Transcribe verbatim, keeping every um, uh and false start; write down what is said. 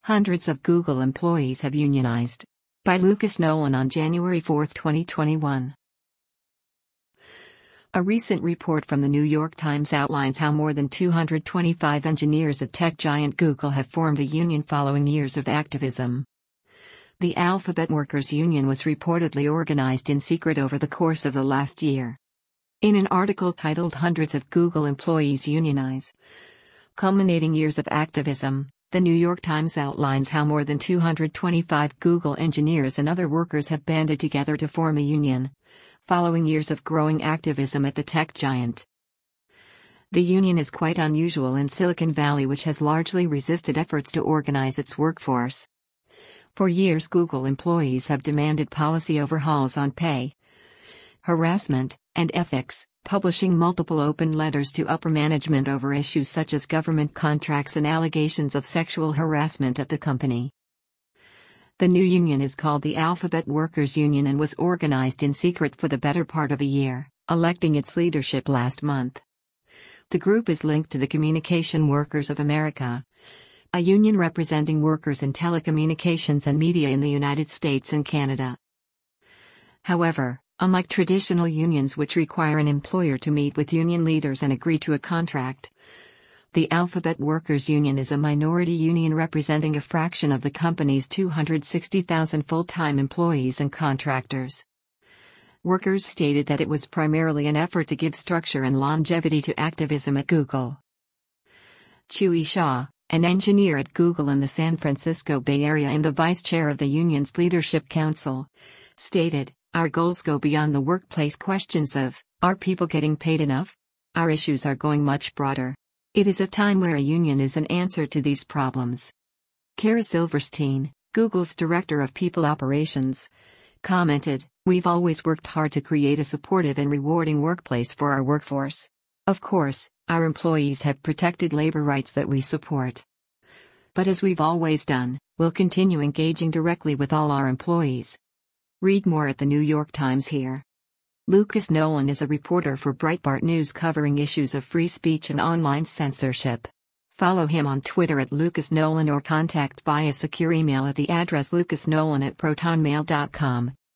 Hundreds of Google employees have unionized. By Lucas Nolan on January fourth, twenty twenty-one. A recent report from the New York Times outlines how more than two hundred twenty-five engineers at tech giant Google have formed a union following years of activism. The Alphabet Workers Union was reportedly organized in secret over the course of the last year. In an article titled "Hundreds of Google Employees Unionize: Culminating Years of Activism," the New York Times outlines how more than two hundred twenty-five Google engineers and other workers have banded together to form a union, following years of growing activism at the tech giant. The union is quite unusual in Silicon Valley, which has largely resisted efforts to organize its workforce. For years, Google employees have demanded policy overhauls on pay, harassment, and ethics, publishing multiple open letters to upper management over issues such as government contracts and allegations of sexual harassment at the company. The new union is called the Alphabet Workers Union and was organized in secret for the better part of a year, electing its leadership last month. The group is linked to the Communication Workers of America, a union representing workers in telecommunications and media in the United States and Canada. However, unlike traditional unions which require an employer to meet with union leaders and agree to a contract, the Alphabet Workers Union is a minority union representing a fraction of the company's two hundred sixty thousand full-time employees and contractors. Workers stated that it was primarily an effort to give structure and longevity to activism at Google. Chewy Shaw, an engineer at Google in the San Francisco Bay Area and the vice chair of the union's leadership council, stated, "Our goals go beyond the workplace questions of, are people getting paid enough? Our issues are going much broader. It is a time where a union is an answer to these problems." Kara Silverstein, Google's director of people operations, commented, "We've always worked hard to create a supportive and rewarding workplace for our workforce. Of course, our employees have protected labor rights that we support. But as we've always done, we'll continue engaging directly with all our employees." Read more at the New York Times here. Lucas Nolan is a reporter for Breitbart News covering issues of free speech and online censorship. Follow him on Twitter at Lucas Nolan or contact via secure email at the address lucasnolan at protonmail dot com.